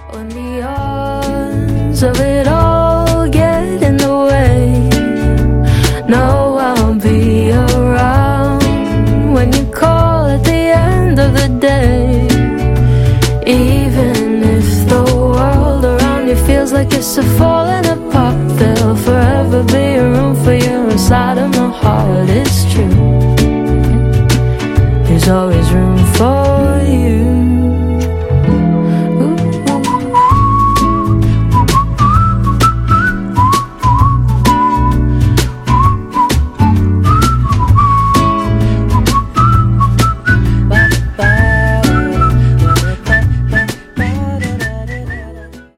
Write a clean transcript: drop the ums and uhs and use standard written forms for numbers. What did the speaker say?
When the odds of it all get in the way, no, I'll be around when you call at the end of the day. Even if the world around you feels like it's a falling apart, there'll forever be a room for you inside of my heart. It's true, there's always room for you.